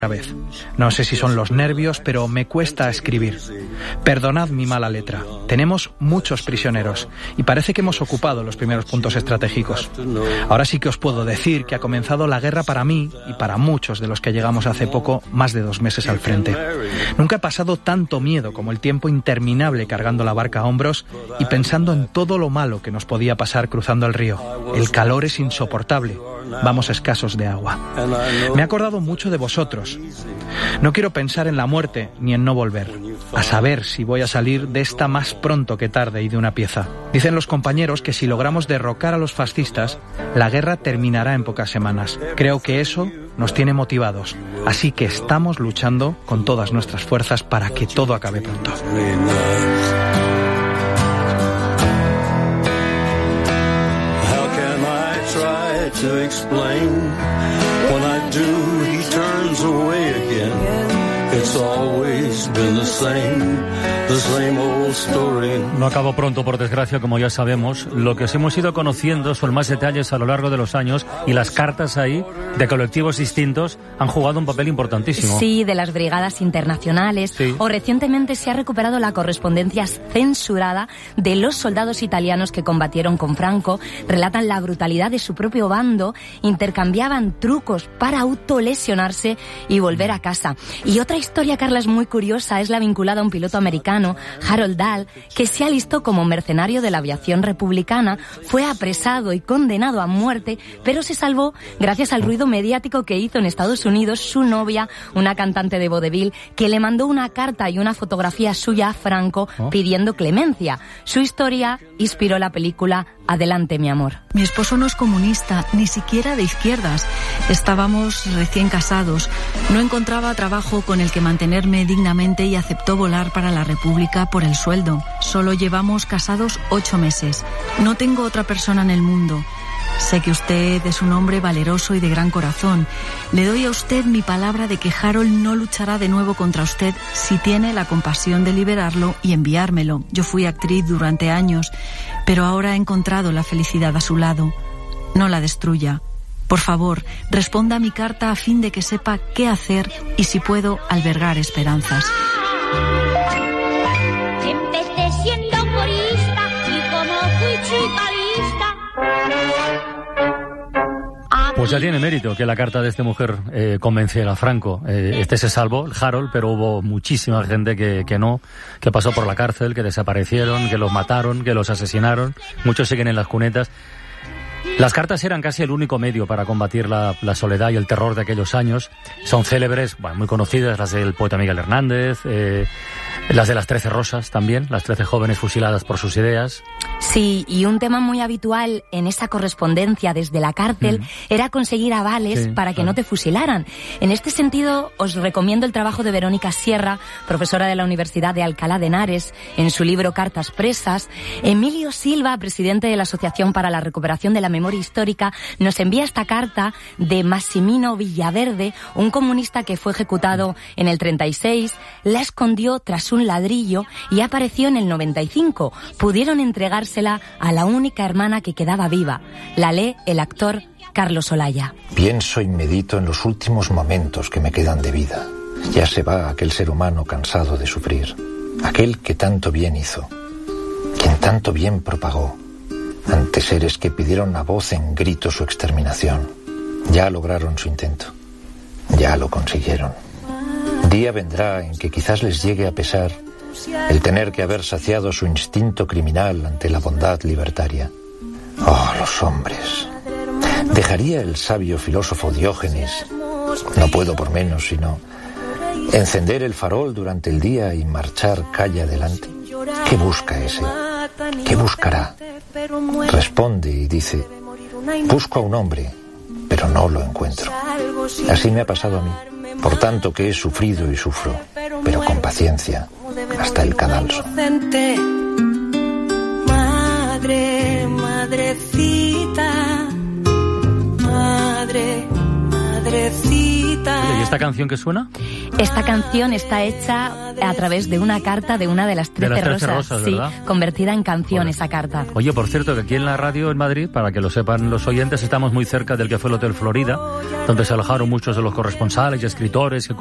vez. No sé si son los nervios, pero me cuesta escribir. Perdonad mi mala letra. Tenemos muchos prisioneros y parece que hemos ocupado los primeros puntos estratégicos. Ahora sí que os puedo decir que ha comenzado la guerra para mí y para muchos de los que llegamos hace poco, más de 2 meses al frente. Nunca he pasado tanto miedo como el tiempo interminable cargando la barca a hombros y pensando en todo lo malo que nos podía pasar cruzando el río. El calor es insoportable. Vamos escasos de agua. Me he acordado mucho de vosotros. No quiero pensar en la muerte ni en no volver. A saber si voy a salir de esta más pronto que tarde y de una pieza. Dicen los compañeros que si logramos derrocar a los fascistas, la guerra terminará en pocas semanas. Creo que eso nos tiene motivados. Así que estamos luchando con todas nuestras fuerzas para que todo acabe pronto. To explain when I do he turns away again. It's always been the same old story. No acabó pronto, por desgracia, como ya sabemos. Lo que hemos ido conociendo son más detalles a lo largo de los años y las cartas ahí de colectivos distintos han jugado un papel importantísimo. Sí, de las brigadas internacionales. Sí. O recientemente se ha recuperado la correspondencia censurada de los soldados italianos que combatieron con Franco. Relatan la brutalidad de su propio bando, intercambiaban trucos para autolesionarse y volver a casa. Y otra historia, Carla, es muy curiosa, es la vinculada a un piloto americano, Harold Dahl, que se alistó como mercenario de la aviación republicana, fue apresado y condenado a muerte, pero se salvó gracias al ruido mediático que hizo en Estados Unidos su novia, una cantante de vodevil, que le mandó una carta y una fotografía suya a Franco pidiendo clemencia. Su historia inspiró la película Adelante, mi amor. Mi esposo no es comunista, ni siquiera de izquierdas. Estábamos recién casados. No encontraba trabajo con el que mantenerme dignamente y aceptó volar para la República por el sueldo. Solo llevamos casados 8 meses. No tengo otra persona en el mundo. Sé que usted es un hombre valeroso y de gran corazón. Le doy a usted mi palabra de que Harold no luchará de nuevo contra usted si tiene la compasión de liberarlo y enviármelo. Yo fui actriz durante años, pero ahora he encontrado la felicidad a su lado. No la destruya. Por favor, responda a mi carta a fin de que sepa qué hacer y si puedo albergar esperanzas. Empecé siendo corista y como fui chica lista. Pues ya tiene mérito que la carta de esta mujer convenciera a Franco. Este se salvó, Harold, pero hubo muchísima gente que no, que pasó por la cárcel, que desaparecieron, que los mataron, que los asesinaron. Muchos siguen en las cunetas. Las cartas eran casi el único medio para combatir la soledad y el terror de aquellos años. Son célebres, bueno, muy conocidas, las del poeta Miguel Hernández, las de las 13 rosas también, las 13 jóvenes fusiladas por sus ideas. Sí, y un tema muy habitual en esa correspondencia desde la cárcel era conseguir avales para que no te fusilaran. En este sentido, os recomiendo el trabajo de Verónica Sierra, profesora de la Universidad de Alcalá de Henares, en su libro Cartas presas. Emilio Silva, presidente de la Asociación para la Recuperación de la Memoria Histórica, nos envía esta carta de Massimino Villaverde, un comunista que fue ejecutado en el 36, la escondió tras un ladrillo y apareció en el 95. Pudieron entregársela a la única hermana que quedaba viva. La lee el actor Carlos Olaya. Pienso y medito en los últimos momentos que me quedan de vida. Ya se va aquel ser humano cansado de sufrir, aquel que tanto bien hizo, quien tanto bien propagó, ante seres que pidieron a voz en grito su exterminación. Ya lograron su intento, ya lo consiguieron. Día vendrá en que quizás les llegue a pesar el tener que haber saciado su instinto criminal ante la bondad libertaria. Oh, los hombres. Dejaría el sabio filósofo Diógenes, no puedo por menos sino encender el farol durante el día y marchar calle adelante. ¿Qué busca ese? ¿Qué buscará? Responde y dice: busco a un hombre, pero no lo encuentro. Así me ha pasado a mí. Por tanto que he sufrido y sufro, pero con paciencia, hasta el cadalso. Madre, madrecita, madre, madrecita. Oye, ¿y esta canción que suena? Esta canción está hecha a través de una carta de una de las 13 rosas, sí, convertida en canción. Esa carta. Oye, por cierto, que aquí en la radio en Madrid, para que lo sepan los oyentes, estamos muy cerca del que fue el Hotel Florida, donde se alojaron muchos de los corresponsales y escritores que